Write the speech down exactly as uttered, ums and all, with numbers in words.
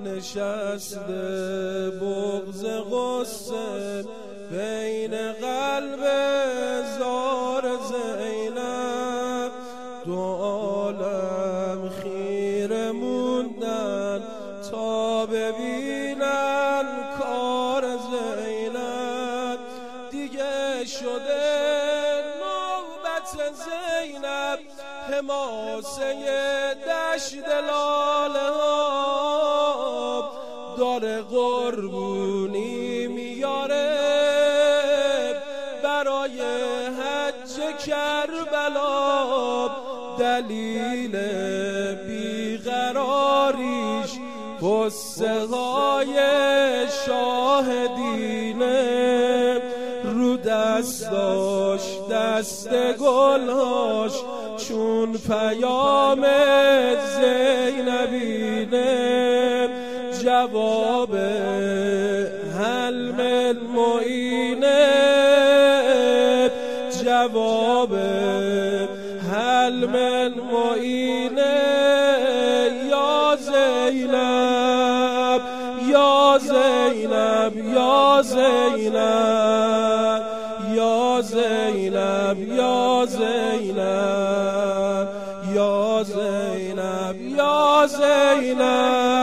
نشسته بغض غصه بین قلب زار زینب، دو عالم خیره موندن تا ببینن کار زینب. دیگه شده نوبت زینب حماسه دشت لاله ها، داره قربونی میاره برای حج کربلا. دلیل بیقراریش قصه های شاهدینه، رو دستاش دست گلهاش چون پیام زینبینه. جواب هل من معینه، جواب هل من معینه. یا زینب یا زینب یا زینب یا زینب یا زینب یا زینب یا زینب.